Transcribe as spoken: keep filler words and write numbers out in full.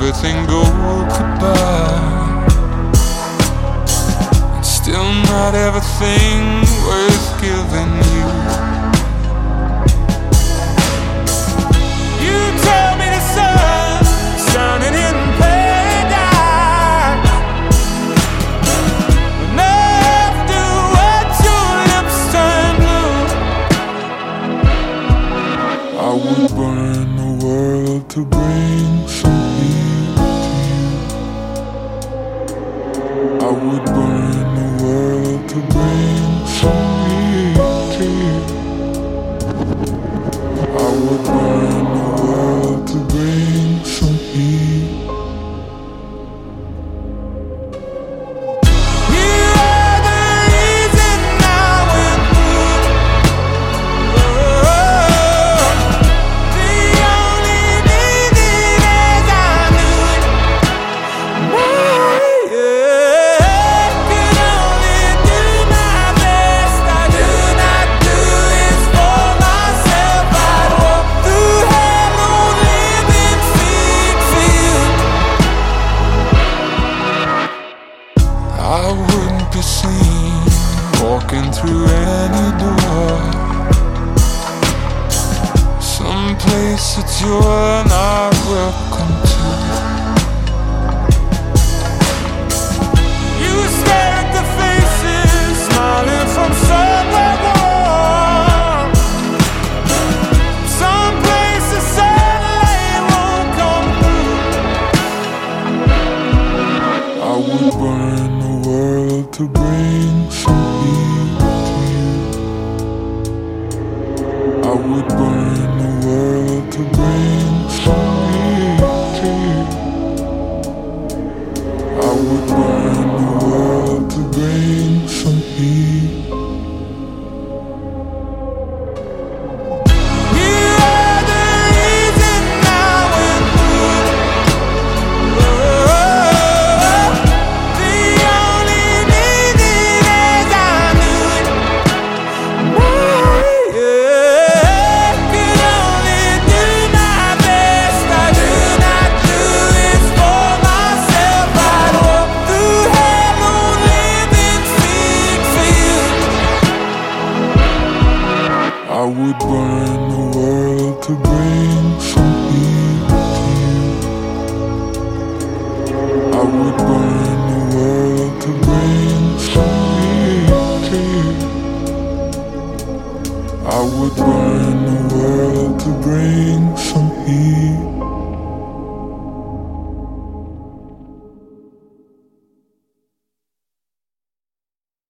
everything gold could buy. It's still not everything worth giving you. You tell me the sun shining in paradise, enough to watch your lips turn blue. I would burn the world to bring some heat to you. I would burn the world to bring some heat to you. I would burn the world to bring some heat. You are the reason I went through. Oh, the only meaning as I knew it. I could only do my best. I do not do this for myself. I'd walk through hell only then feed for you. I wouldn't be seen walking through any door, some place that you're not welcome to. You stare at the faces smiling from somewhere warm, some place the sunlight won't come through. I would burn the world to bring some heat to you. I would burn the world to bring some heat to you. I would burn the world to bring some heat. You are the reason I went through. Oh, the only meaning as I knew it. I could only do my best. I do not do this for myself. I'd walk through hell only then feed for you. I would burn the world to bring some heat to you. I would burn the world to bring some heat to you. I would burn the world to bring some heat.